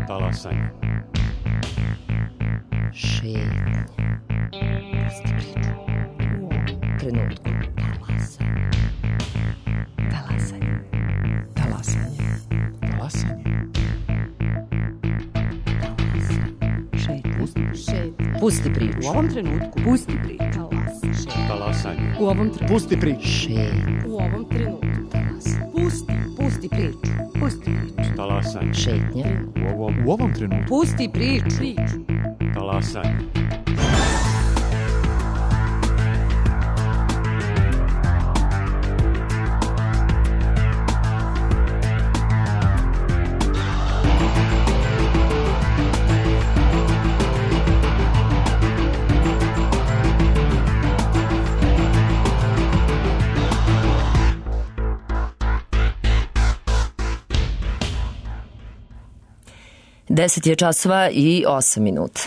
Talasanje. Šetnje. Pusti priču. U ovom trenutku. Talasanje. Talasanje. Talasanje. Pusti priču. U ovom trenutku. Pusti priču. Talasanje. U ovom trenutku. Pusti priču. Šetnje. U ovom trenutku. Pusti priču. Pusti priču. Talasanje. Šetnje. U ovom trenutku. Pusti priču. Talasanje. Deset je časova i 8 minuta.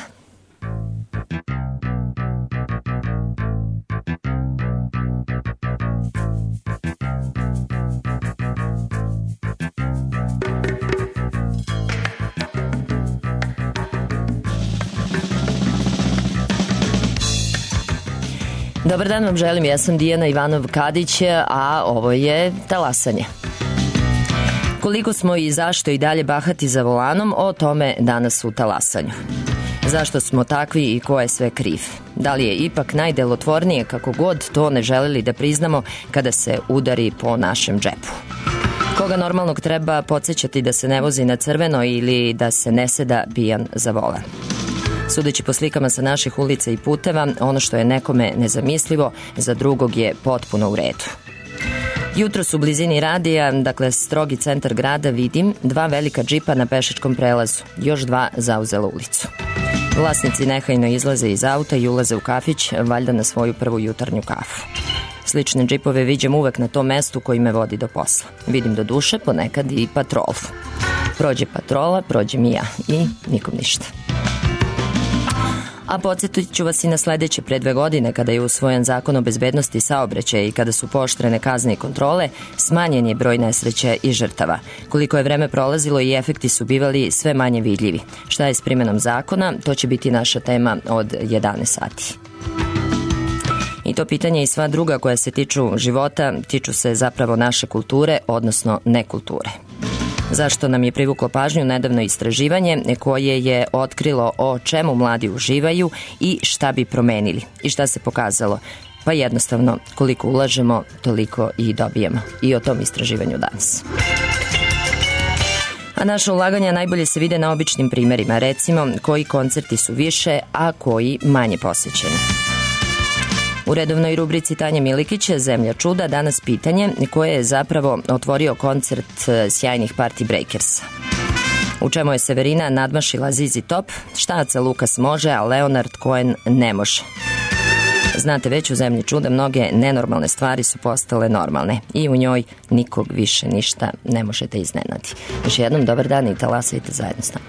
Dobar dan vam želim, ja sam Dijana Ivanov-Kadić, a ovo je Talasanje. Koliko smo i zašto i dalje bahati za volanom, o tome danas u Talasanju. Zašto smo takvi i ko je sve kriv? Da li je ipak najdelotvornije, kako god to ne želeli da priznamo, kada se udari po našem džepu? Koga normalnog treba podsjećati da se ne vozi na crveno ili da se ne seda pijan za volan? Sudeći po slikama sa naših ulica i puteva, ono što je nekome nezamislivo, za drugog je potpuno u redu. Jutros u blizini radija, dakle strogi centar grada, vidim 2 velika džipa na pešačkom prelazu, još 2 zauzela ulicu. Vlasnici nehajno izlaze iz auta i ulaze u kafić, valjda na svoju prvu jutarnju kafu. Slične džipove viđem uvek na tom mestu koji me vodi do posla. Vidim do duše ponekad i patrolu. Prođe patrola, prođem i ja i nikom ništa. A podsjetit ću vas i na sledeće. Pre 2 godine, kada je usvojen zakon o bezbednosti saobraćaja i kada su pooštrene kazne i kontrole, smanjen je broj nesreća i žrtava. Koliko je vreme prolazilo i efekti su bivali sve manje vidljivi. Šta je s primenom zakona, to će biti naša tema od 11 sati. I to pitanje i sva druga koja se tiču života, tiču se zapravo naše kulture, odnosno nekulture. Zašto nam je privuklo pažnju nedavno istraživanje koje je otkrilo o čemu mladi uživaju i šta bi promenili. I šta se pokazalo? Pa jednostavno, koliko ulažemo, toliko i dobijemo. I o tom istraživanju danas. A naša ulaganja najbolje se vide na običnim primerima. Recimo, koji koncerti su više, a koji manje posećeni. U redovnoj rubrici Tanje Milikića, Zemlja čuda, danas pitanje koje je zapravo otvorio koncert sjajnih Party Breakersa. U čemu je Severina nadmašila ZZ Top, šta Aca Lukas može, a Leonard Cohen ne može. Znate, već u Zemlji čuda mnoge nenormalne stvari su postale normalne i u njoj nikog više ništa ne možete iznenati. Još jednom dobar dan i talasajte zajedno s nama.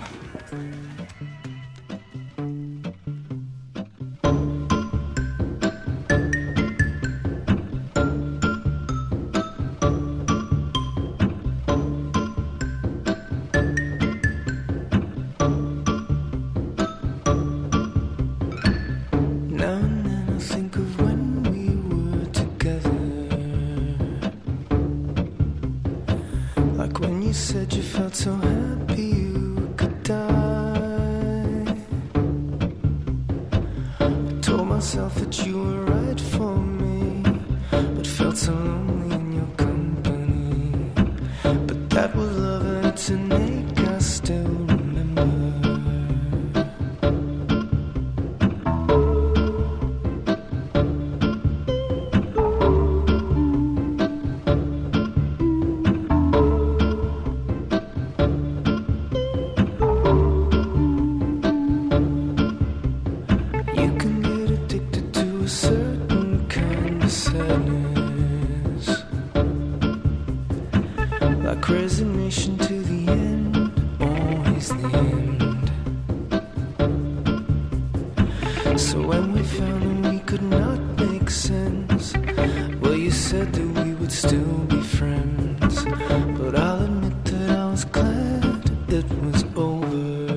But I'll admit that I was glad it was over.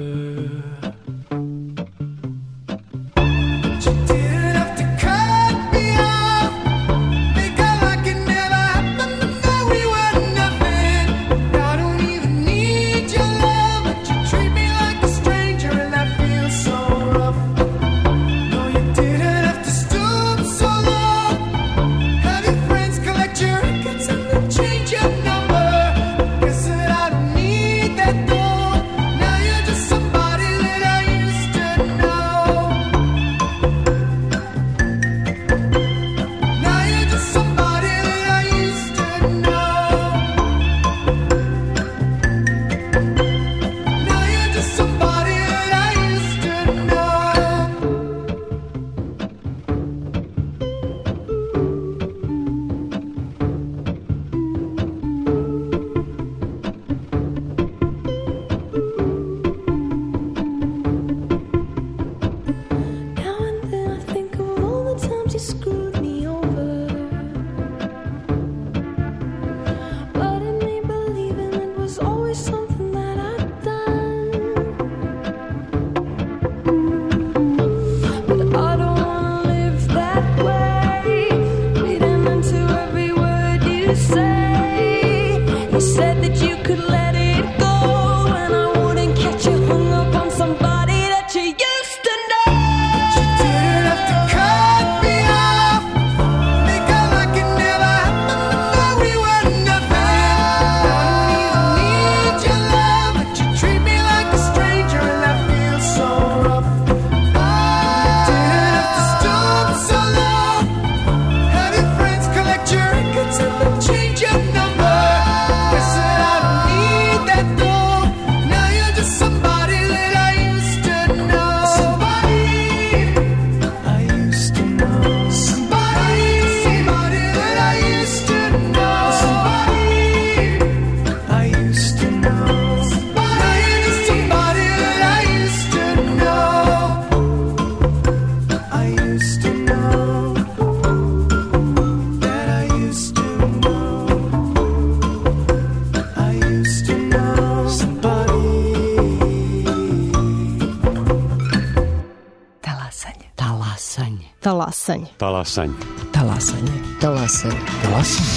Talasanje. Talasanje. Talasanje. Talasanje. Talasanje.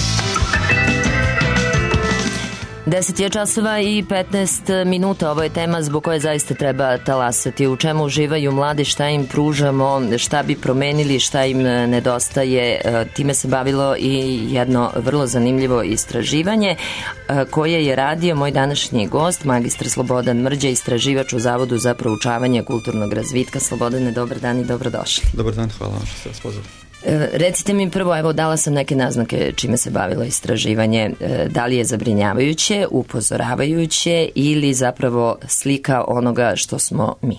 10 je časova i 15 minuta. Ovo je tema zbog koje zaista treba talasati. U čemu uživaju mladi, šta im pružamo, šta bi promenili, šta im nedostaje. Time se bavilo i jedno vrlo zanimljivo istraživanje koje je radio moj današnji gost, magistar Slobodan Mrđa, istraživač u Zavodu za proučavanje kulturnog razvitka. Slobodane, dobar dan i dobrodošli. Dobar dan, hvala vam što ste vas pozvali. Recite mi prvo, evo dala sam neke naznake čime se bavilo istraživanje, da li je zabrinjavajuće, upozoravajuće ili zapravo slika onoga što smo mi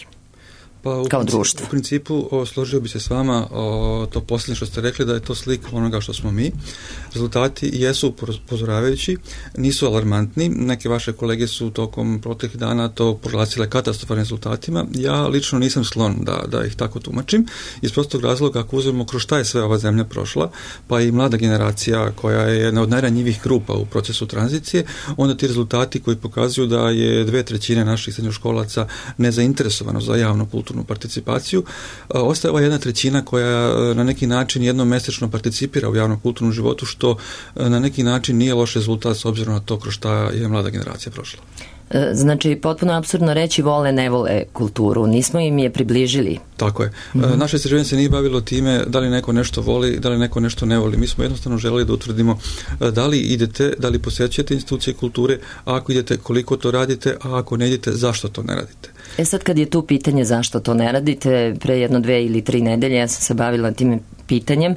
kao društvo? U principu složio bi se s vama to posljednje što ste rekli, da je to slika onoga što smo mi. Rezultati jesu upozoravajući, nisu alarmantni. Neke vaše kolege su tokom proteklih dana to proglasile katastrofalnim rezultatima. Ja lično nisam sklon da ih tako tumačim. Iz prostog razloga, ako uzmemo kroz šta je sve ova zemlja prošla, pa i mlada generacija koja je jedna od najranjivih grupa u procesu tranzicije, onda ti rezultati koji pokazuju da je 2/3 naših srednjoškolaca nezainteresovano za javnu kulturnu participaciju, ostaje ova 1/3 koja na neki način jednomesečno participira u javnom kulturnom životu, što na neki način nije loš rezultat s obzirom na to kroz šta je mlada generacija prošla. Znači, potpuno apsurdno reći vole, ne vole kulturu. Nismo im je približili. Tako je. Naše istraživanje se nije bavilo time da li neko nešto voli, da li neko nešto ne voli. Mi smo jednostavno želeli da utvrdimo da li idete, da li posjećujete institucije kulture, a ako idete, koliko to radite, a ako ne idete, zašto to ne radite. Sad kad je tu pitanje zašto to ne radite, pre 1, 2 ili 3 nedelje ja sam se bavila tim pitanjem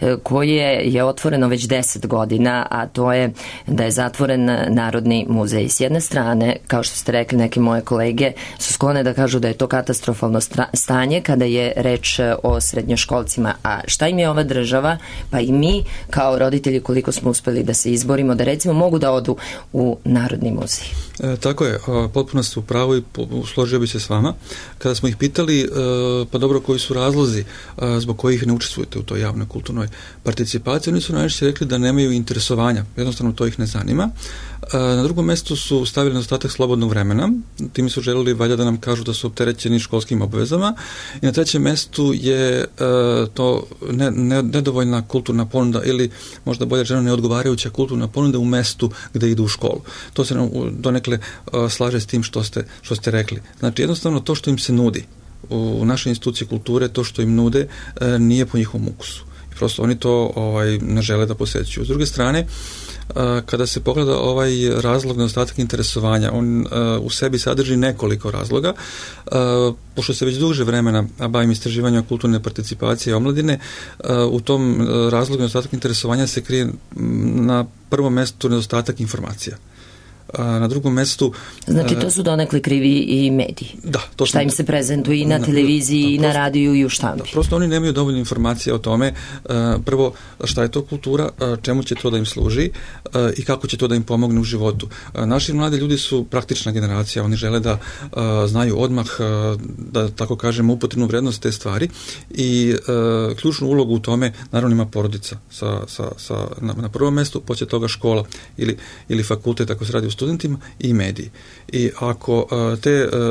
koje je otvoreno već 10 godina, a to je da je zatvoren Narodni muzej. S jedne strane, kao što ste rekli, neke moje kolege su sklone da kažu da je to katastrofalno stanje kada je reč o srednjoškolcima. A šta im je ova država, pa i mi kao roditelji koliko smo uspeli da se izborimo, da recimo mogu da odu u Narodni muzej? Tako je, potpuno ste u pravu i složio bi se s vama. Kada smo ih pitali, pa dobro, koji su razlozi zbog kojih ne učestvujete u toj javnoj kulturnoj participaciji, oni su najčešće rekli da nemaju interesovanja, jednostavno to ih ne zanima. Na drugom mjestu su stavili nedostatak slobodnog vremena, tim su želeli valjda da nam kažu da su opterećeni školskim obvezama, i na trećem mjestu je to nedovoljna kulturna ponuda ili možda bolje rečeno neodgovarajuća kulturna ponuda u mjestu gdje idu u školu. To se donekle slaže s tim što ste rekli. Znači jednostavno to što im se nudi u našoj instituciji kulture, to što im nude nije po njihovom ukusu. Prosto oni to ne žele da posjećuju. S druge strane, kada se pogleda ovaj razlog nedostatak interesovanja, on u sebi sadrži nekoliko razloga. Pošto se već duže vremena bavim istraživanjem kulturne participacije omladine, u tom razlogu nedostatak interesovanja se krije na prvom mjestu nedostatak informacija. Na drugom mjestu... Znači, to su donekle krivi i mediji. Da. To šta im se prezentuje i na televiziji, i na radiju, i u štampi. Prosto oni nemaju dovoljno informacija o tome, prvo, šta je to kultura, čemu će to da im služi i kako će to da im pomogne u životu. Naši mladi ljudi su praktična generacija, oni žele da znaju odmah, da tako kažem, upotrebnu vrednost te stvari, i ključnu ulogu u tome naravno ima porodica na prvom mjestu, poslije toga škola ili fakultet ako se radi o studentima, i mediji. I ako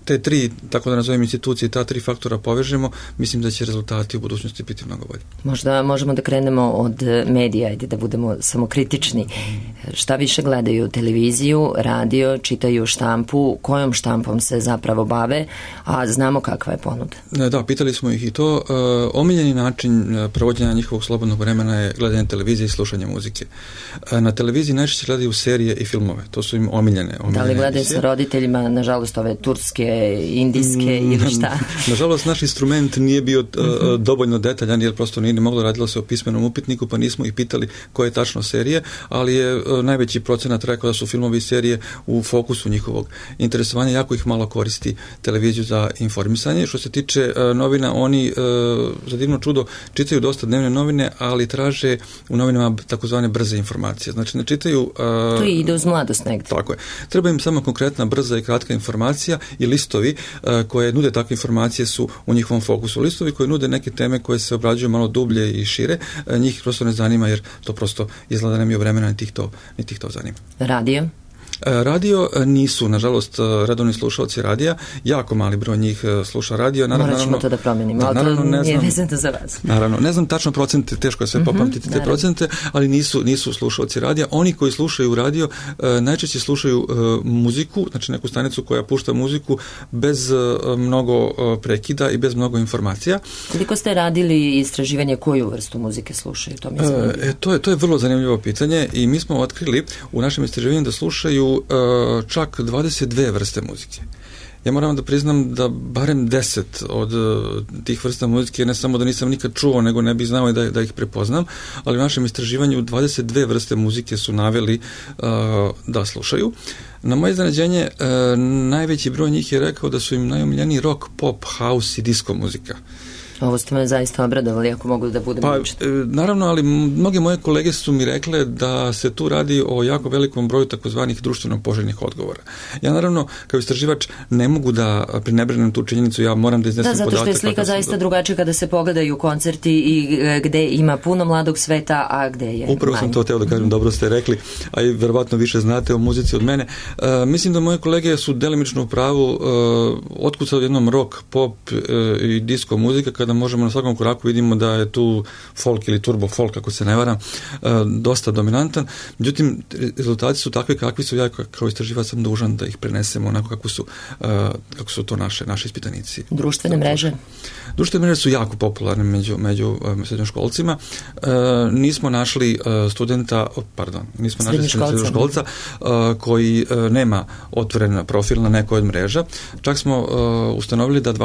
te tri, tako da nazovem institucije, ta tri faktora povežemo, mislim da će rezultati u budućnosti biti mnogo bolji. Možda možemo da krenemo od medija, ajde da budemo samokritični. Šta više gledaju? Televiziju, radio, čitaju štampu, kojom štampom se zapravo bave, a znamo kakva je ponuda. Da, pitali smo ih i to. Omiljeni način provođenja njihovog slobodnog vremena je gledanje televizije i slušanje muzike. Na televiziji najčešće gledaju serije i filmove. To su im omiljene Da li gledaju sa roditeljima, nažalost, ove turske, indijske ili šta? Nažalost, naš instrument nije bio dovoljno detaljan, jer prosto nije moglo, radilo se o pismenom upitniku, pa nismo ih pitali koje je tačno serije, ali je najveći procenat rekao da su filmovi i serije u fokusu njihovog interesovanja, jako ih malo koristi televiziju za informisanje. Što se tiče novina, oni za divno čudo čitaju dosta dnevne novine, ali traže u novinama takozvane brze informacije. Znači, ne čitaju... To ide uz mladost negdje. Tako je. Treba im samo konkretna, brza i kratka informacija i listovi koje nude takve informacije su u njihovom fokusu. Listovi koji nude neke teme koje se obrađuju malo dublje i šire, njih prosto ne zanima, jer to prosto izgleda nemaju vremena, niti ih to zanima. Radio? Radio nisu, nažalost, redovni slušalci radija, jako mali broj njih sluša radio. Morat ćemo to da promenimo, ali to nije vezano za vas. Naravno, ne znam tačno procente, teško je sve popamtiti te procente, ali nisu slušalci radija. Oni koji slušaju radio najčešće slušaju muziku, znači neku stanicu koja pušta muziku bez mnogo prekida i bez mnogo informacija. Koliko ste radili istraživanje, koju vrstu muzike slušaju? To je vrlo zanimljivo pitanje i mi smo otkrili u našem istraživanju da slušaju čak 22 vrste muzike. Ja moram da priznam da barem 10 od tih vrsta muzike ne samo da nisam nikad čuo, nego ne bih znao da ih prepoznam, ali u našem istraživanju 22 vrste muzike su naveli da slušaju. Na moje iznenađenje, najveći broj njih je rekao da su im najomiljeniji rock, pop, house i disco muzika. Ovo ste me zaista obradovali, ako mogu da budem naravno, ali mnoge moje kolege su mi rekle da se tu radi o jako velikom broju takozvanih društveno poželjnih odgovora. Ja naravno, kao istraživač, ne mogu da prenebregnem tu činjenicu, ja moram da iznesem podatak. Da, zato što je slika zaista drugačija kada se pogledaju koncerti i gde ima puno mladog sveta, a gde je Upravo sam to hteo da kažem, dobro ste rekli, a i verovatno više znate o muzici od mene. Mislim da moje kolege su delimično u pravu, otkucao jednom rock, pop i disco muzika, kada možemo na svakom koraku vidimo da je tu folk ili turbo folk, ako se ne varam, dosta dominantan. Međutim, rezultati su takvi kakvi su, ja kao istraživač sam dužan da ih prenesemo onako kako su to naše ispitanici. Društvene mreže? Društvene mreže su jako popularne među srednjoškolcima. Nismo našli srednjoškolca koji nema otvoren profil na nekoj od mreža. Čak smo ustanovili da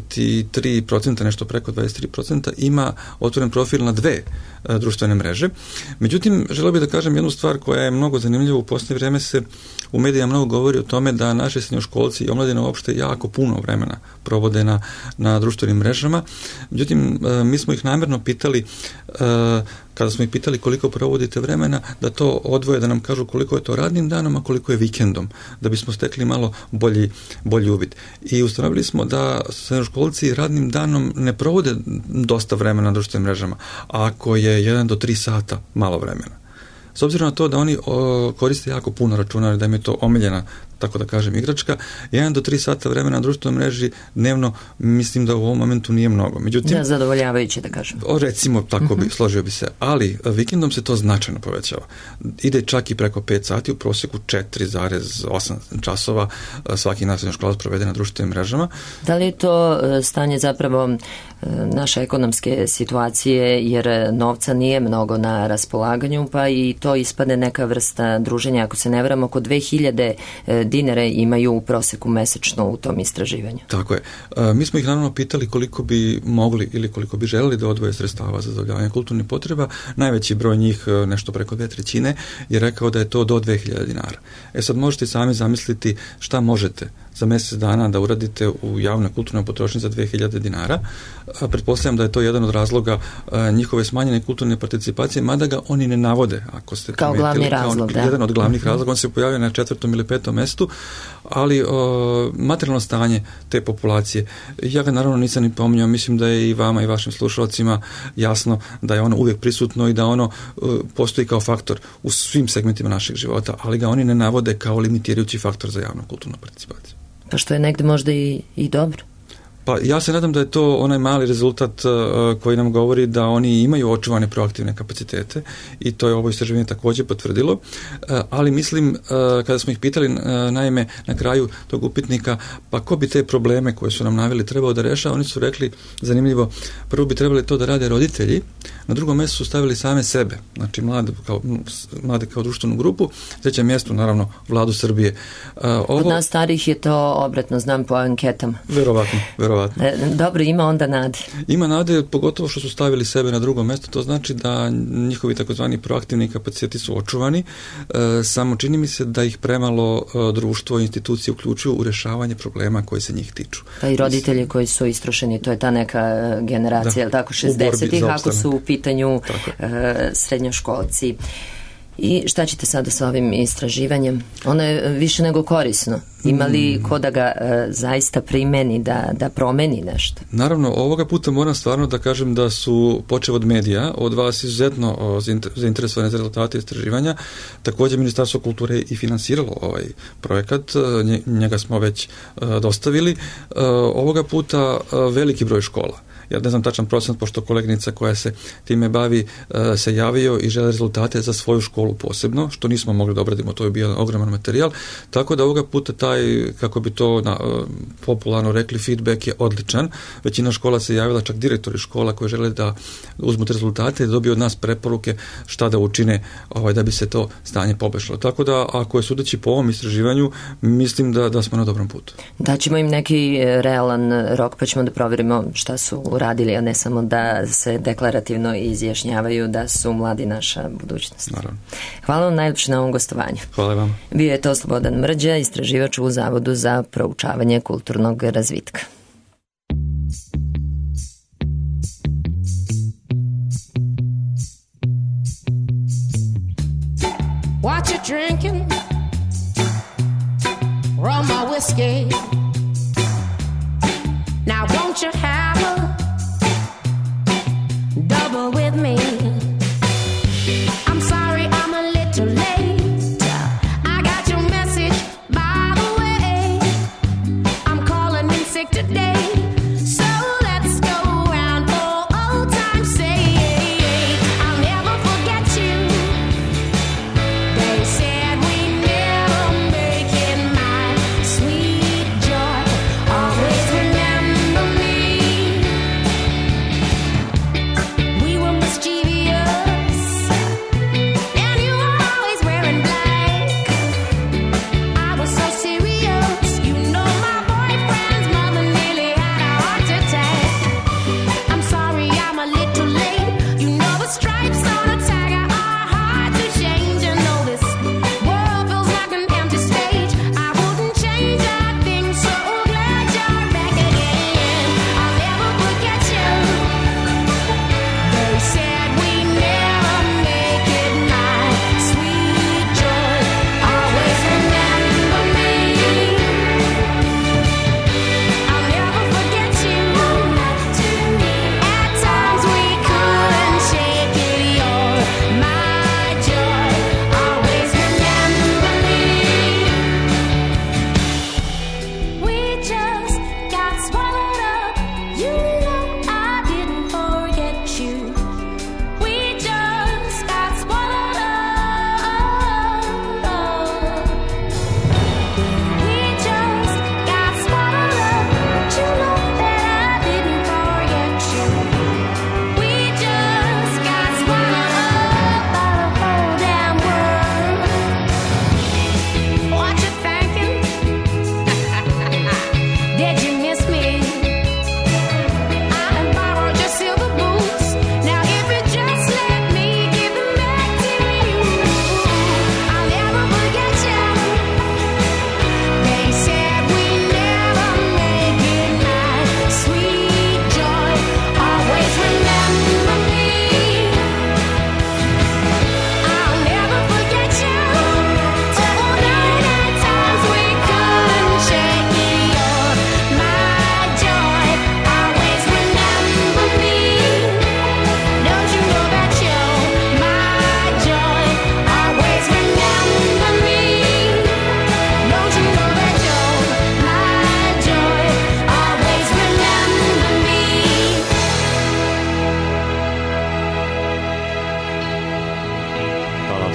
23%, nešto preko 23% ima otvoren profil na dve društvene mreže. Međutim, želeo bih da kažem jednu stvar koja je mnogo zanimljiva. U posljednje vreme se u medijima mnogo govori o tome da naši srednjoškolci i omladina uopšte jako puno vremena provode na društvenim mrežama. Međutim, mi smo ih namjerno pitali, kada smo ih pitali koliko provodite vremena, da to odvoje, da nam kažu koliko je to radnim danom, a koliko je vikendom, da bismo stekli malo bolji uvid. I ustanovili smo da srednjoškolci radnim danom ne provode dosta vremena na društvenim mrežama, ako je 1 do 3 sata malo vremena. S obzirom na to da oni koriste jako puno računara, da im je to omiljena, tako da kažem, igračka, 1 do 3 sata vremena na društvenoj mreži dnevno, mislim da u ovom momentu nije mnogo. Međutim, da, zadovoljavajuće, da kažem. Recimo, tako bi, složio bi se, ali vikendom se to značajno povećava. Ide čak i preko 5 sati, u prosjeku 4,8 časova svaki nastavni školac provede na društvenim mrežama. Da li je to stanje zapravo naše ekonomske situacije, jer novca nije mnogo na raspolaganju, pa i to ispade neka vrsta druženja, ako se ne varam, oko 2000 dinara imaju u proseku mesečno u tom istraživanju. Tako je. Mi smo ih naravno pitali koliko bi mogli ili koliko bi želeli da odvoje sredstava za zadovoljavanje kulturnih potreba. Najveći broj njih, nešto preko 2/3, je rekao da je to do 2000 dinara. Sad možete sami zamisliti šta možete za mjesec dana da uradite u javnoj kulturnoj potrošnji za 2000 dinara. Pretpostavljam da je to jedan od razloga njihove smanjene kulturne participacije, mada ga oni ne navode, ako ste kao glavni razlog, jedan od glavnih razloga. On se pojavio na 4. ili 5. mjestu, ali materijalno stanje te populacije, ja ga naravno nisam ni pominjao, mislim da je i vama i vašim slušalcima jasno da je ono uvijek prisutno i da ono postoji kao faktor u svim segmentima našeg života, ali ga oni ne navode kao limitirajući faktor za javnu kulturnu participaciju. Pa što je negde možda i dobro. Pa ja se nadam da je to onaj mali rezultat koji nam govori da oni imaju očuvane proaktivne kapacitete i to je ovo istraživanje također potvrdilo, ali mislim kada smo ih pitali naime na kraju tog upitnika pa ko bi te probleme koje su nam naveli trebao da rešava, oni su rekli zanimljivo, prvo bi trebali to da rade roditelji, na drugom mjestu su stavili same sebe, znači mlade kao društvenu grupu, trećem mjestu naravno Vladu Srbije. Kod nas starih je to obratno, znam po anketama. Verovatno. Dobro, ima onda nade. Ima nade, pogotovo što su stavili sebe na drugo mjesto, to znači da njihovi takozvani proaktivni kapaciteti su očuvani, samo čini mi se da ih premalo društvo i institucije uključuju u rješavanje problema koji se njih tiču. Pa i roditelji koji su istrošeni, to je ta neka generacija, tako 60-ih, ako su u pitanju srednjoškolci. I šta ćete sada sa ovim istraživanjem? Ono je više nego korisno. Ima li ko da ga zaista primeni, da promeni nešto? Naravno, ovoga puta moram stvarno da kažem da su, počev od medija, od vas izuzetno zainteresovane za rezultate istraživanja. Također Ministarstvo kulture i finansiralo ovaj projekat, njega smo već dostavili. Ovoga puta veliki broj škola. Ja ne znam tačan procent, pošto koleginica koja se time bavi se javio i žele rezultate za svoju školu posebno, što nismo mogli da obradimo, to je bio ogroman materijal, tako da ovoga puta taj, kako bi to popularno rekli, feedback je odličan. Većina škola se javila, čak direktori škola koji žele da uzmu te rezultate i da dobiju od nas preporuke šta da učine da bi se to stanje poboljšalo. Tako da, ako je sudeći po ovom istraživanju, mislim da smo na dobrom putu. Daćemo im neki realan rok, pa ćemo da proverimo šta su uradili, a ne samo da se deklarativno izjašnjavaju da su mladi naša budućnost. Naravno. Hvala vam najljepše na ovom gostovanju. Hvala vam. Bio je to Slobodan Mrđa, istraživač u Zavodu za proučavanje kulturnog razvitka. What you drinking? Rum or whiskey? Now won't you have a double with me? I'm sorry I'm a little late. I got your message by the way. I'm calling in sick today. So let's go round for old time's sake. I'll never forget you. They said we never make it, my sweet joy. Always remember me. We were mischievous.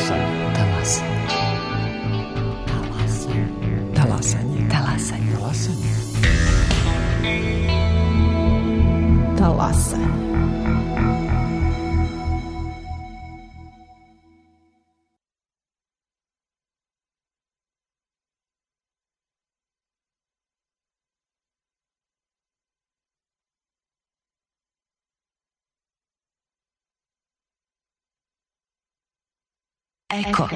Talasanje. Talasanje. Talasanje. Eko.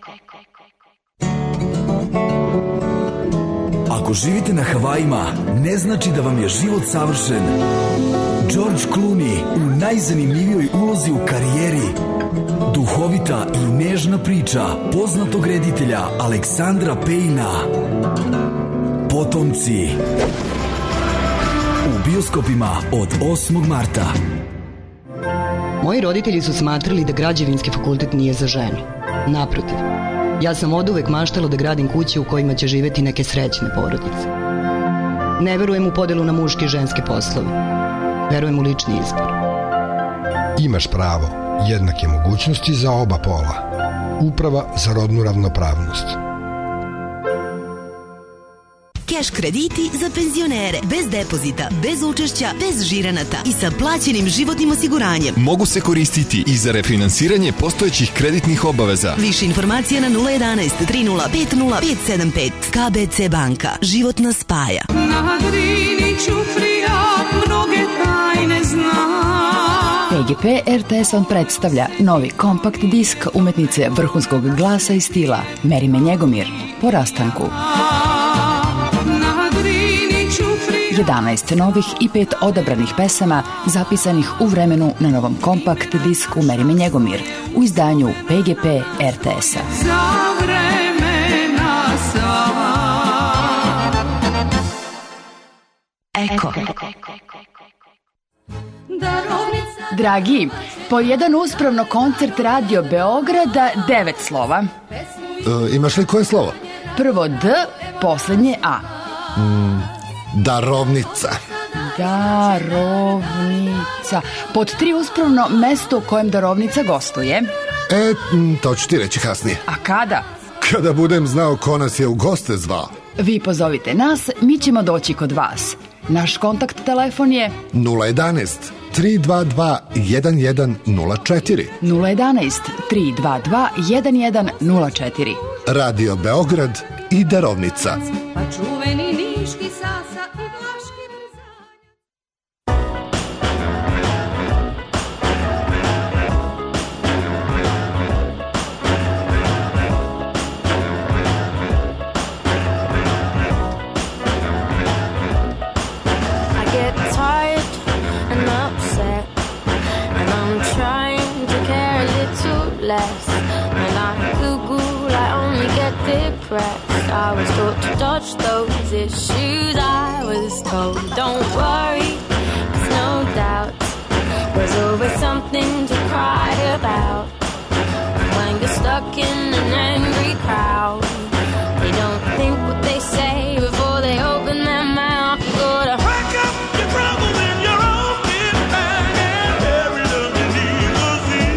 Ako živite na Havajima, ne znači da vam je život savršen. George Clooney u najzanimljivijoj ulozi u karijeri. Duhovita i nežna priča poznatog reditelja Aleksandra Pejna. Potomci. U bioskopima od 8. marta. Moji roditelji su smatrali da građevinski fakultet nije za ženu. Naprotiv, ja sam oduvek maštala da gradim kuće u kojima će živeti neke srećne porodice. Ne verujem u podelu na muške i ženske poslove. Verujem u lični izbor. Imaš pravo jednake mogućnosti za oba pola. Uprava za rodnu ravnopravnost. Keš krediti za penzionere, bez depozita, bez učešća, bez žiranata i sa plaćenim životnim osiguranjem. Mogu se koristiti i za refinansiranje postojećih kreditnih obaveza. Više informacija na 011 3050 575. KBC banka. Život nas spaja. Na Drini Ćuprija mnoge tajne zna. PGP RTS vam predstavlja novi kompakt disk umetnice vrhunskog glasa i stila Merime Njegomir po rastanku. 11 novih i 5 odabranih pesama zapisanih u vremenu na novom kompakt disku Merime Njegomir u izdanju PGP RTS-a. Za vremena sva. Eko. Dragi, po jedan uspravno koncert Radio Beograda 9 slova. Imaš li koje slovo? Prvo D, poslednje A. Darovnica. Darovnica. Pod 3 uspravno mesto u kojem darovnica gostuje. To ću ti reći kasnije. A kada? Kada budem znao ko nas je u goste zvao. Vi pozovite nas, mi ćemo doći kod vas. Naš kontakt telefon je 011 322 1104. 011 322 1104. Radio Beograd i darovnica. Pa čuveni niški sasa i vlaški brzanje. I get tired and upset, and I'm trying to care a little less. When I Google, I only get depressed. I was taught to dodge those issues. I was told, don't worry, there's no doubt. There's always something to cry about. When you're stuck in an angry crowd, they don't think what they say before they open their mouth. You gotta pack up your troubles in your own kit bag and bury them beneath the sea.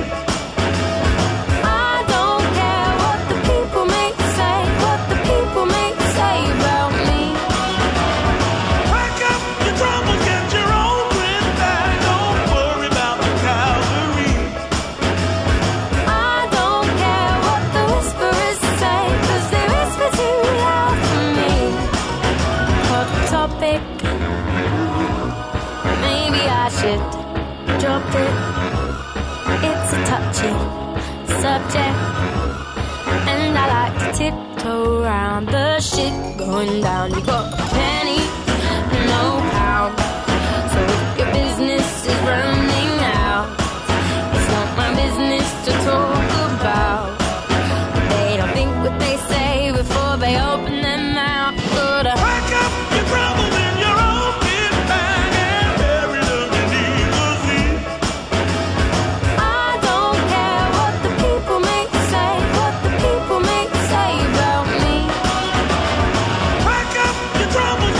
I don't care what the people may say, what the people may say about me. Pack up your troubles, get your own kit bag, don't worry about the cavalry. I don't care what the whisperers say, 'cause they whisper too loud for me. Hot topic, maybe I should drop it. It's a touchy subject, and I like to tiptoe around the shit going down. You got a penny, no pound, so if your business is running out, it's not my business to talk about. They don't think what they say before they open their mouth. Gotta pack up your troubles in your own kit bag and bury them beneath the sea. I don't care what the people may say, what the people may say about me. Pack up your troubles.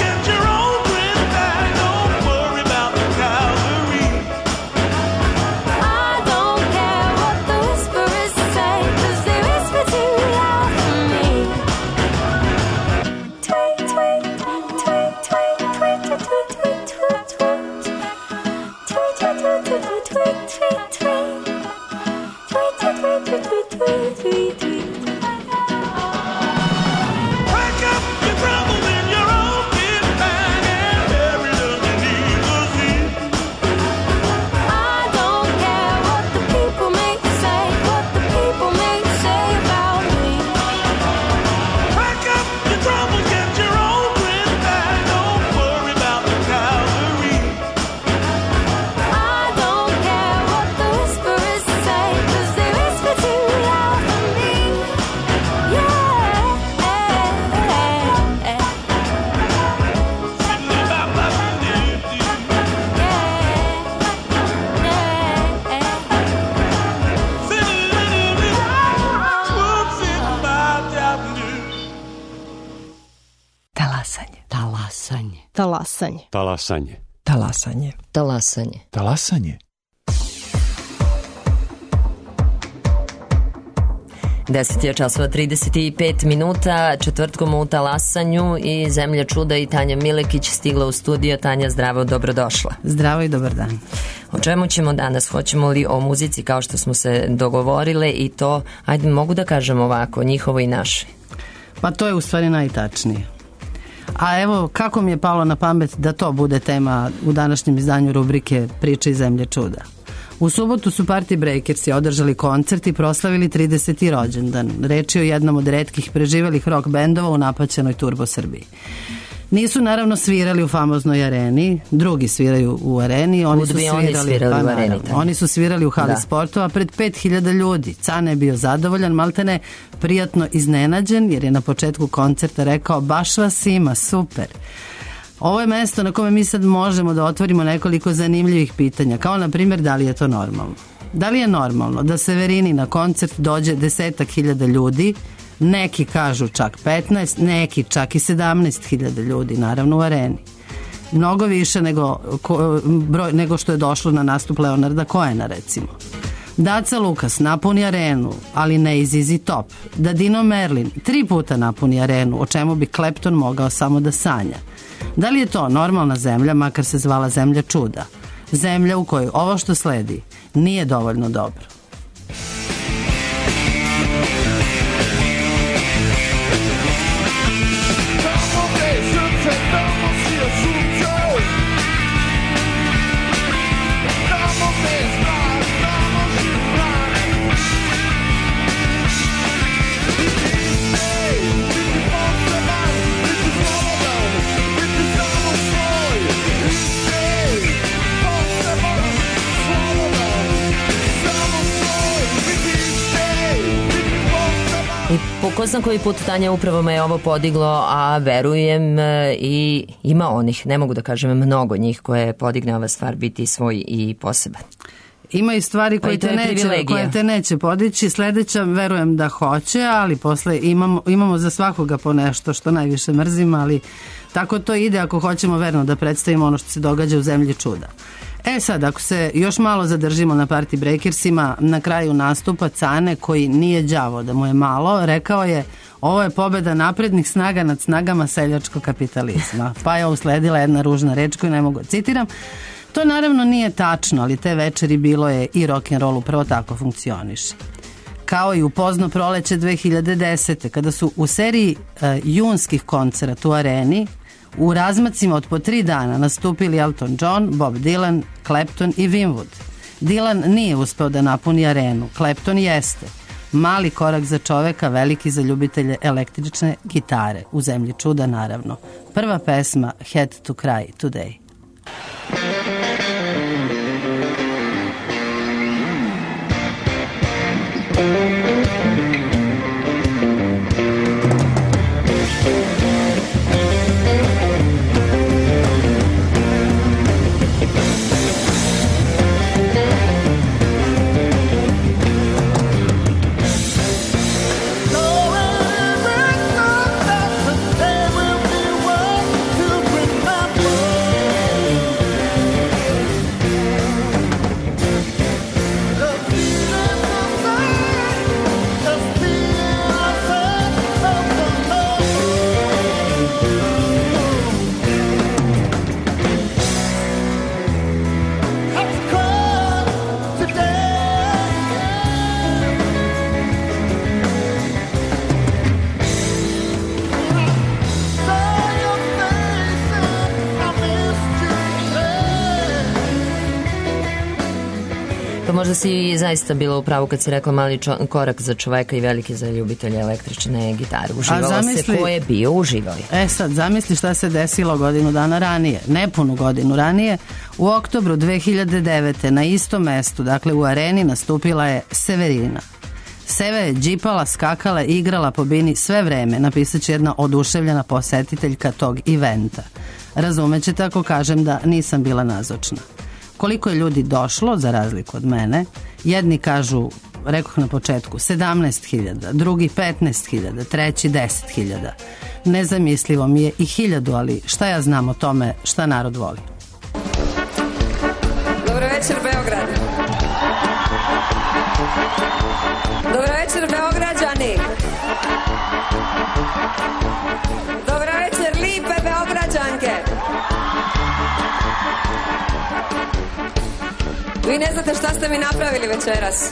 Talasanje. Talasanje. Talasanje. Talasanje. Talasanje. 10 je časova 35 minuta, četvrtkom u Talasanju i Zemlja čuda i Tanja Milekić stigla u studio. Tanja, zdravo, dobrodošla. Zdravo i dobar dan. O čemu ćemo danas? Hoćemo li o muzici kao što smo se dogovorile i to, ajde mogu da kažem ovako, njihovo i naše? Pa to je u stvari najtačnije. A evo kako mi je palo na pamet da to bude tema u današnjem izdanju rubrike Priče iz Zemlje čuda. U subotu su Party Breakersi održali koncert i proslavili 30. rođendan. Reč je o jednom od retkih preživelih rock bendova u napaćenoj Turbo Srbiji. Nisu naravno svirali u famoznoj areni, drugi sviraju u areni, oni su svirali u areni. Oni su svirali u hali sportova pred 5000 ljudi. Cane je bio zadovoljan, maltene prijatno iznenađen jer je na početku koncerta rekao baš vas ima, super. Ovo je mesto na kome mi sad možemo da otvorimo nekoliko zanimljivih pitanja, kao na primjer da li je to normalno. Da li je normalno da Severini na koncert dođe 10.000 ljudi, neki kažu čak 15, neki čak i 17.000 ljudi, naravno u areni. Mnogo više nego što je došlo na nastup Leonarda Cohena, recimo. Daca Lukas napuni arenu, ali ne iz Easy Top. Da Dino Merlin 3 puta napuni arenu, o čemu bi Clapton mogao samo da sanja. Da li je to normalna zemlja, makar se zvala Zemlja čuda? Zemlja u kojoj ovo što sledi nije dovoljno dobro. I po ko znam koji put, Tanja, upravo me je ovo podiglo, a verujem i ima onih, ne mogu da kažem mnogo njih koje podigne ova stvar biti svoj i poseban. Ima i stvari koje te neće podići, sledeća verujem da hoće, ali posle imamo za svakoga po nešto što najviše mrzim, ali tako to ide ako hoćemo verno da predstavimo ono što se događa u Zemlji čuda. E sad, ako se još malo zadržimo na Party Breakersima, na kraju nastupa Cane, koji nije đavo da mu je malo, rekao je ovo je pobeda naprednih snaga nad snagama seljačkog kapitalizma. Pa je usledila jedna ružna reč koju ne mogu citiram. To naravno nije tačno, ali te večeri bilo je i rock'n'roll upravo tako funkcioniše. Kao i u pozno proleće 2010. kada su u seriji junskih koncerata u areni u razmacima od po 3 dana nastupili Elton John, Bob Dylan, Clapton i Winwood. Dylan nije uspeo da napuni arenu, Clapton jeste. Mali korak za čoveka, veliki za ljubitelje električne gitare. U Zemlji čuda, naravno. Prva pesma, Had to Cry Today. Možda si zaista bila u pravu kad si rekla mali korak za čoveka i veliki za ljubitelje električne gitare. Uživalo se, ko je bio, uživali. Sad, zamisli šta se desilo godinu dana ranije, nepunu godinu ranije. U oktobru 2009. na istom mestu, dakle u areni, nastupila je Severina. Seva je džipala, skakala, igrala po bini sve vreme, napisaće jedna oduševljena posetiteljka tog eventa. Razumećete ako kažem da nisam bila nazočna. Koliko je ljudi došlo, za razliku od mene, jedni kažu, rekoh na početku, 17.000, drugi 15.000, treći 10.000. Nezamislivo mi je i 1000, ali šta ja znam o tome šta narod voli. Dobro večer, Beograd. Dobro večer, Beograđani. Dobro večer, lipe Beograđanke. Vi ne znate šta ste mi napravili večeras.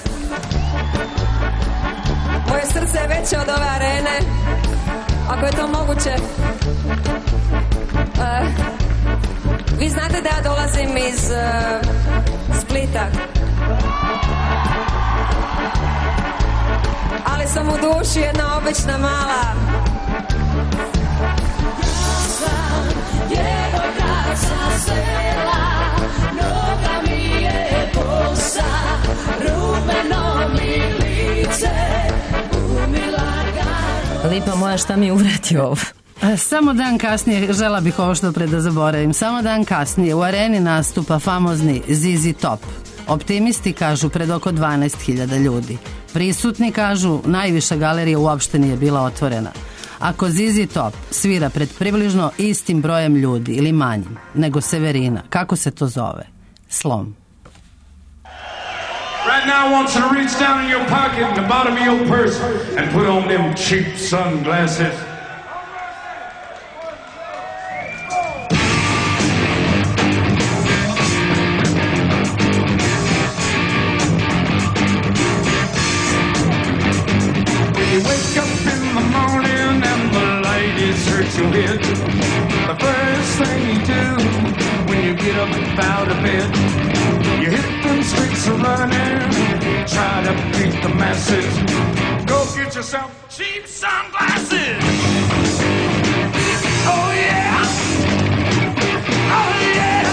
Moje srce je veće od ove arene, ako je to moguće. Vi znate da ja dolazim iz Splita. Ali sam u duši jedna obična mala. Sam djevojka sa sela, noga mi je bosa, rumeno mi lice, umila ga. Lipa moja, šta mi uvrati ovo? Samo dan kasnije, žela bih ovo što pre da zaboravim, samo dan kasnije u areni nastupa famozni ZZ Top. Optimisti kažu pred oko 12.000 ljudi. Prisutni kažu najviša galerija uopšte nije bila otvorena. Ako ZZ Top svira pred približno istim brojem ljudi ili manjim nego Severina, kako se to zove? Slom. Right now I want you to reach down in your pocket in the bottom of your purse and put on them cheap sunglasses. You wake up in the morning and the light is hurt your head. The first thing you do when you get up out of bed, you hit them streets a running, try to beat the masses. Go get yourself cheap sunglasses. Oh yeah. Oh yeah.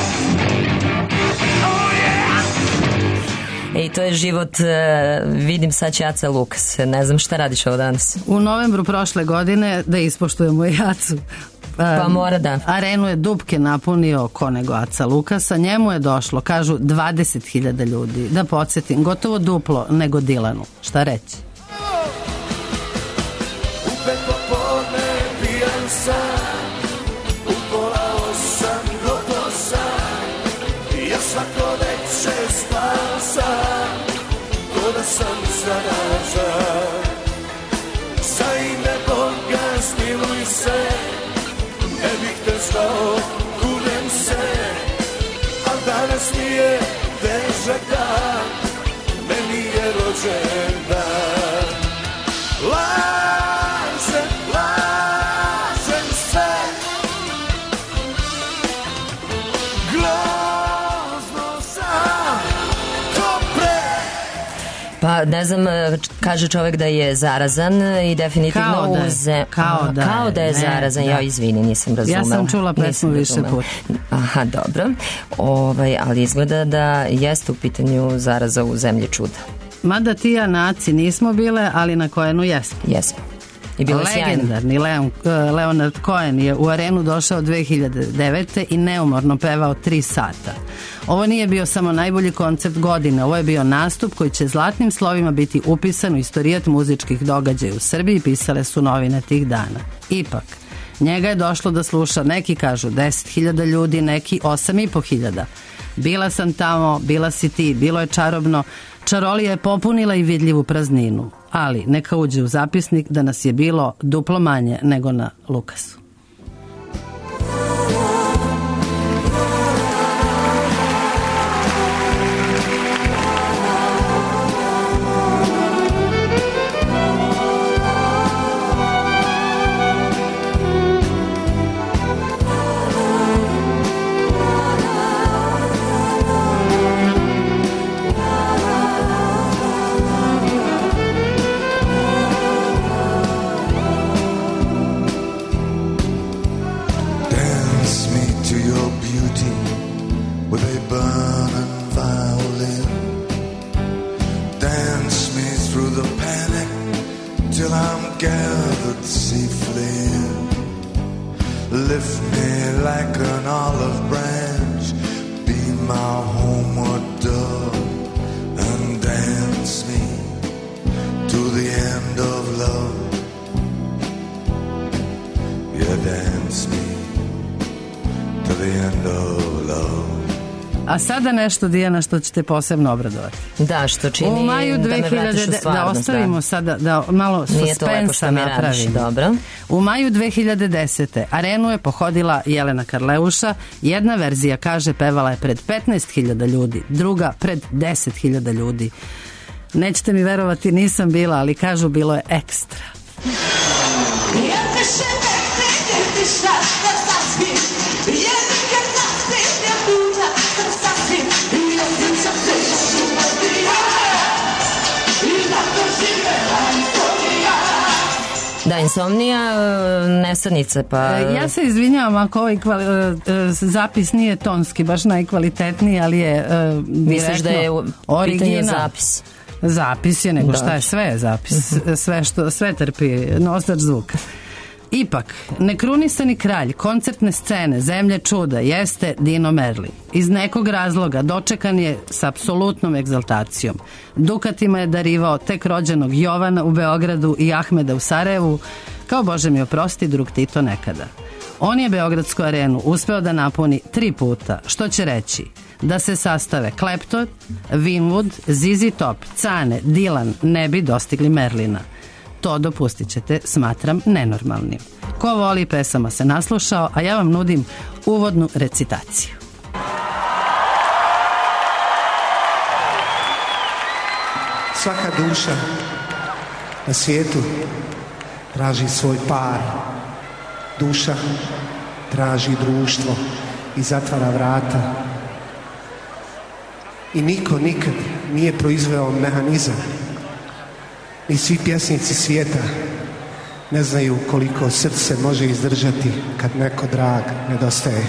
Oh yeah. I to je život, vidim sad će Aca Lukas. Ne znam šta radiš ovo danas. U novembru prošle godine, da ispoštujemo i Acu, pa mora da. Arenu je dupke napunio ko nego Aca Lukasa. Njemu je došlo, kažu, 20.000 ljudi. Da podsjetim, gotovo duplo nego Dilanu. Šta reći? U peto podne pijan sam, u pola 8 gotov sam, ja svako veče spao sam, ko da sam zarazan. Za ime Boga smiluj se, ne bih te znao, kunem se, al danas mi je težak dan, meni je rođen dan. Lažem, lažem se, grozno sam, ko pre. Pa ne znam, kaže čovjek da je zarazan i definitivno kao da je zarazan. Ja izvini, nisam razumela. Ja sam čula pesmu više puta. Aha, dobro. Ali izgleda da jeste u pitanju zaraza u zemlji čuda. Mada ti ja naci nismo bile, ali na Cohenu jesmo. Jesmo. I bilo legendarni Leonard Cohen je u arenu došao 2009. i neumorno pevao 3 sata. Ovo nije bio samo najbolji koncert godine, ovo je bio nastup koji će zlatnim slovima biti upisan u istorijat muzičkih događaja u Srbiji, pisale su novine tih dana. Ipak, njega je došlo da sluša, neki kažu 10.000 ljudi, neki 8.500. Bila sam tamo, bila si ti, bilo je čarobno. Čarolija je popunila i vidljivu prazninu, ali neka uđe u zapisnik da nas je bilo duplo manje nego na Lukasu. Lift me like an olive branch, be my homeward dove, and dance me to the end of love. promise me to the end of love. A sada nešto, Dijana, što ćete posebno obradovati. Da, što čini u maju da me vratiš u stvarnost. Da ostavimo sada, da malo suspensa napravimo. Dobro. U maju 2010. arenu je pohodila Jelena Karleuša. Jedna verzija, kaže, pevala je pred 15.000 ljudi, druga pred 10.000 ljudi. Nećete mi verovati, nisam bila, ali kažu bilo je ekstra. Da, insomnija, nesadnice, pa... Ja se izvinjavam ako ovaj zapis nije tonski, baš najkvalitetniji, ali je misliš da je pitanje zapis? Zapis je, nego šta je, sve je zapis. Sve trpi nosač zvuka. Ipak, nekrunisani kralj koncertne scene Zemlje čuda jeste Dino Merlin. Iz nekog razloga dočekan je s apsolutnom egzaltacijom. Dukatima je darivao tek rođenog Jovana u Beogradu i Ahmeda u Sarajevu, kao Bože mi oprosti drug Tito nekada. On je Beogradsku arenu uspeo da napuni 3 puta, što će reći da se sastave Clapton, Winwood, ZZ Top, Cane, Dylan ne bi dostigli Merlina. To, dopustit ćete, smatram nenormalnim. Ko voli pesama se naslušao, a ja vam nudim uvodnu recitaciju. Svaka duša na svijetu traži svoj par. Duša traži društvo i zatvara vrata. I niko nikad nije proizveo mehanizam. I svi pjesnici svijeta ne znaju koliko srce može izdržati kad neko drag nedostaje.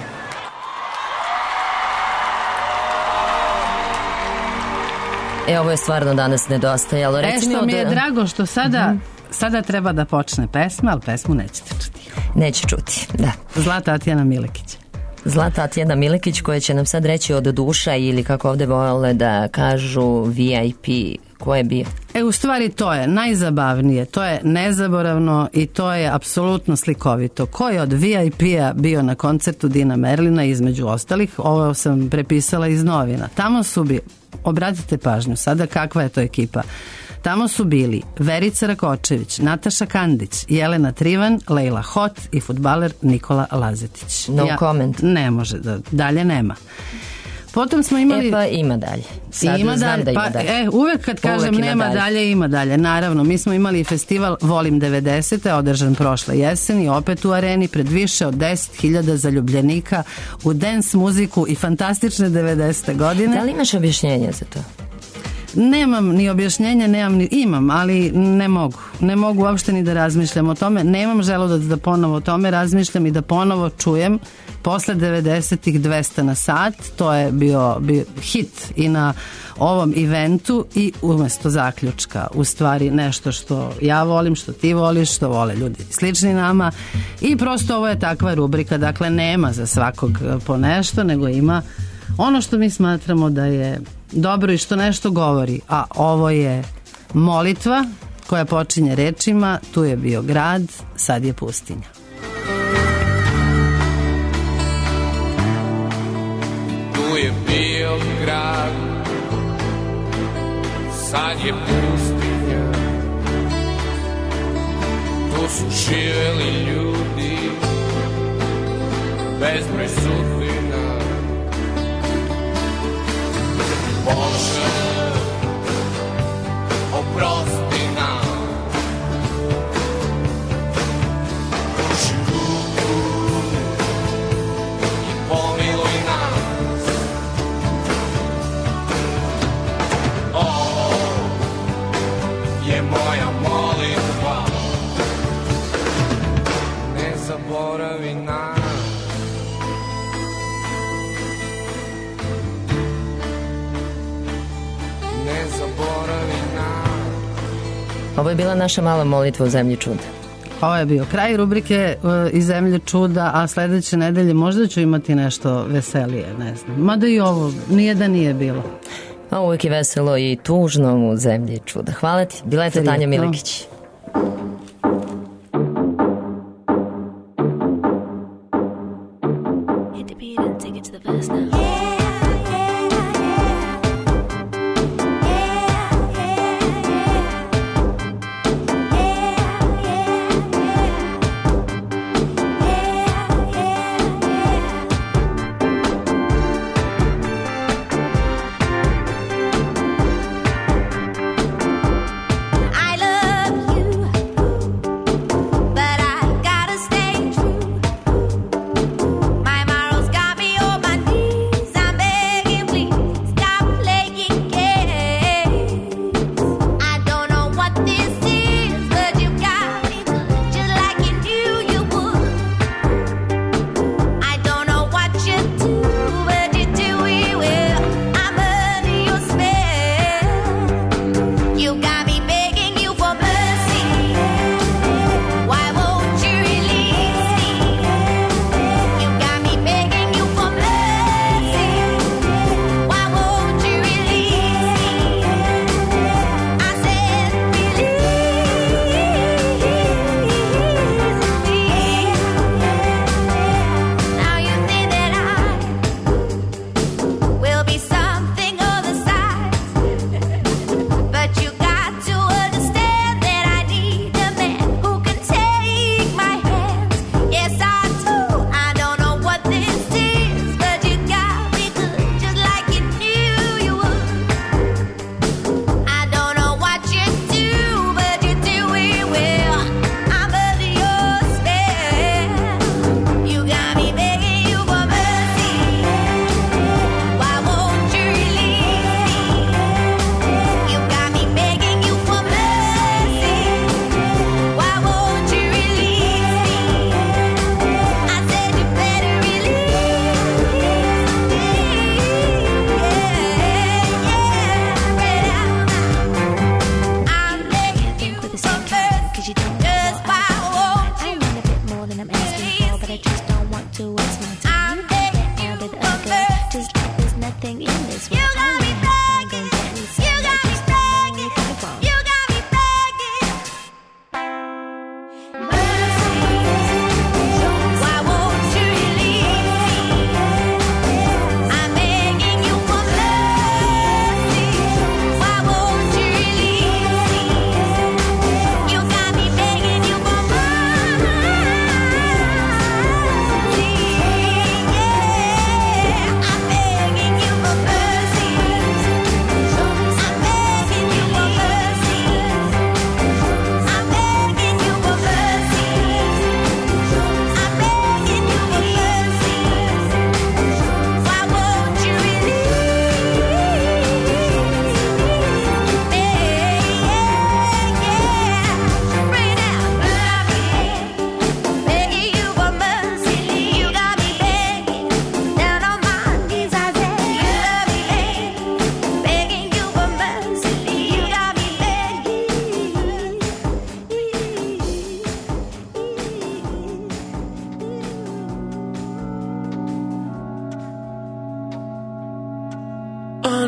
Ovo je stvarno danas nedostajalo. Što mi je drago što sada treba da počne pesma, ali pesmu nećete čuti. Neće čuti, da. Zla Tatjana Milekić. Zla Tatjana Milekić koja će nam sad reći od duša ili kako ovde vole da kažu VIP. Ko je bio? U stvari to je najzabavnije, to je nezaboravno i to je apsolutno slikovito. Ko je od VIP-a bio na koncertu Dina Merlina između ostalih? Ovo sam prepisala iz novina. Tamo su obratite pažnju sada kakva je to ekipa. Tamo su bili Verica Rakočević, Nataša Kandić, Jelena Trivan, Lejla Hot i fudbaler Nikola Lazetić. No comment. Ne može, dalje nema. Potom smo imali... pa ima dalje. Sad ima znam dalje. da ima dalje. Uvek kad kažem nema dalje, ima dalje. Naravno, mi smo imali festival Volim 90. održan prošle jeseni, opet u areni, pred više od 10.000 zaljubljenika u dance muziku i fantastične 90. godine. Da li imaš objašnjenje za to? Nemam ni objašnjenja, imam, ali ne mogu uopšte ni da razmišljam o tome. Nemam želudac da ponovo o tome razmišljam i da ponovo čujem posle 90-ih 200 na sat. To je bio hit i na ovom eventu i umjesto zaključka u stvari nešto što ja volim, što ti voliš, što vole ljudi slični nama i prosto ovo je takva rubrika, dakle nema za svakog po nešto, nego ima ono što mi smatramo da je dobro i što nešto govori, a ovo je molitva koja počinje rečima: tu je bio grad, sad je pustinja. Tu je bio grad, sad je pustinja. Tu su živjeli ljudi bezbroj sudbina. Bože, oprosti nam. Pruži ruku i pomiluj nas. Ovo je moja molitva. Ne zaboravi nas. Ovo je bila naša mala molitva u Zemlji čuda. Ovo je bio kraj rubrike iz Zemlje čuda, a sledeće nedelje možda ću imati nešto veselije, ne znam. Mada i ovo, nije da nije bilo. A uvijek je veselo i tužno u Zemlji čuda. Hvala ti. Bila je to Tanja Milekić.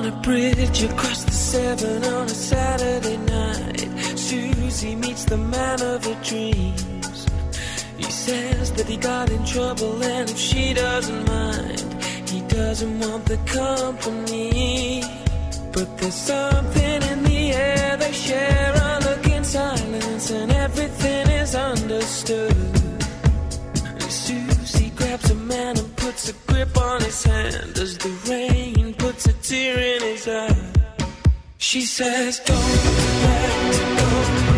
On a bridge across the Severn on a Saturday night, Susie meets the man of her dreams. He says that he got in trouble and if she doesn't mind, he doesn't want the company. But there's something in the air, they share a look in silence and everything is understood. And Susie grabs a man and puts a grip on his hand as the rain puts a tear in his eye. She says, don't let go,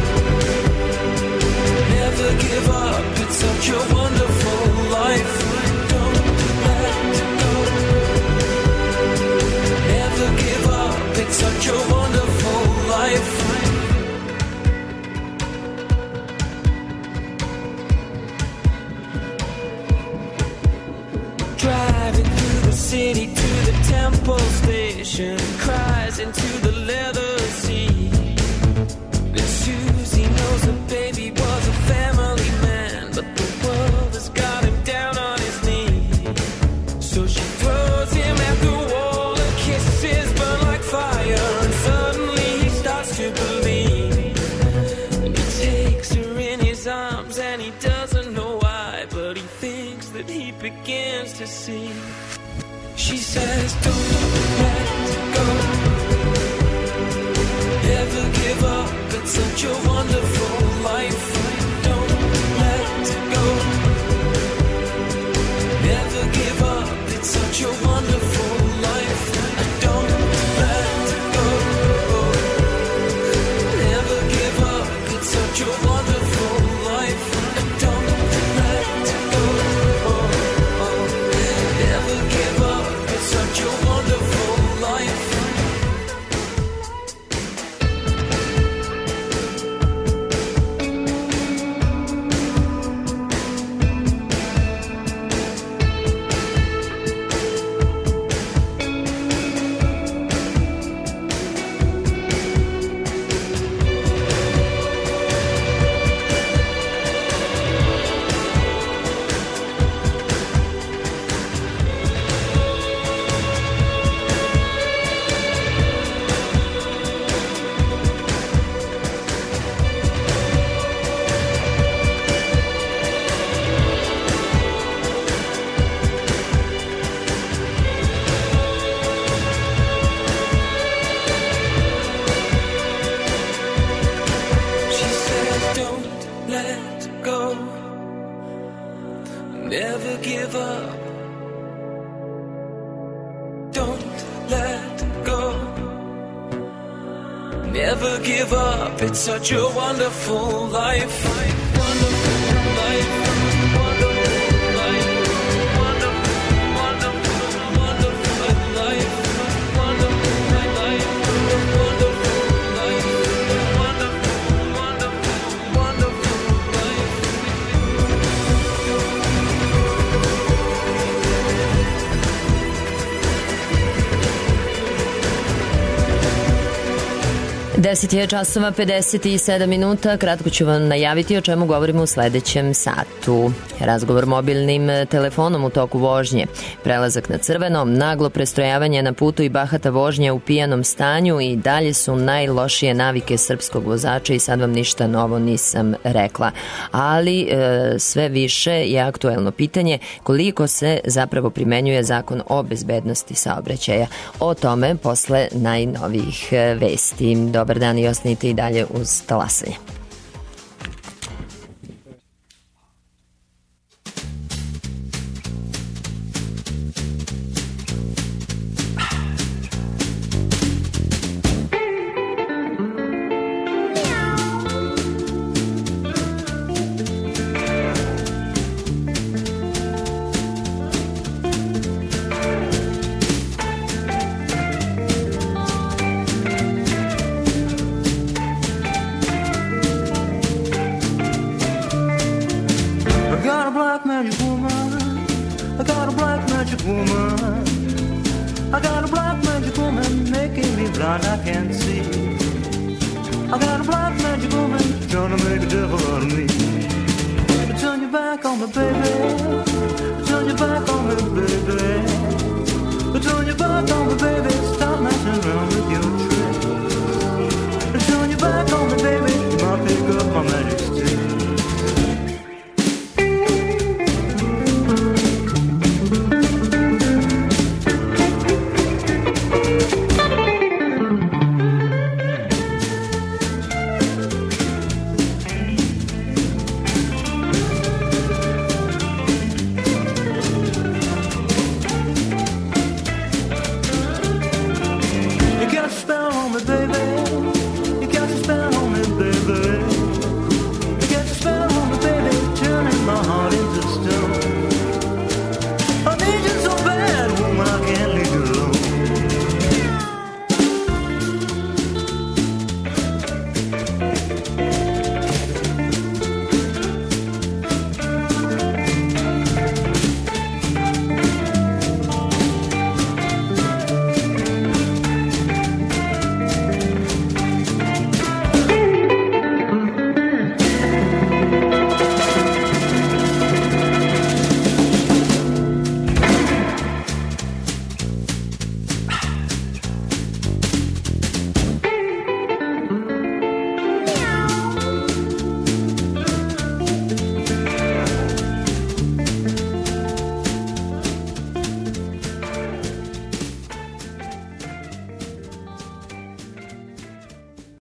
never give up, it's such a wonderful life. Don't let go, never give up, it's such a wonderful life. Driving through the city to the Temple Station, cries into the leather seat. And Susie knows her baby was a family man, but the world has got him down on his knees. So she throws him at the wall, her kisses burn like fire, and suddenly he starts to believe. And he takes her in his arms and he doesn't know why, but he thinks that he begins to see. She says, don't let go, never give up, it's such a wonderful life. Don't let go, never give up, it's such a wonderful life. Don't let go, never give up, it's such a wonderful life. Don't let go, never give up, it's such a wonderful life. She says, don't let go, never give up. Don't let go, never give up, it's such a wonderful life. Wonderful life, wonderful life, wonderful, wonderful, wonderful life, wonderful life, wonderful life, wonderful, wonderful, wonderful life. 10 je časova 57 minuta. Kratko ću vam najaviti o čemu govorimo u sledećem satu. Razgovor mobilnim telefonom u toku vožnje, prelazak na crveno, naglo prestrojavanje na putu i bahata vožnja u pijanom stanju i dalje su najlošije navike srpskog vozača i sad vam ništa novo nisam rekla. Ali sve više je aktuelno pitanje koliko se zapravo primenjuje zakon o bezbednosti saobraćaja. O tome posle najnovijih vesti. Dobar dan i ostanite i dalje uz talasanje. I can't see. I got a black magic woman trying to make a devil out of me. Turn your back on me, baby.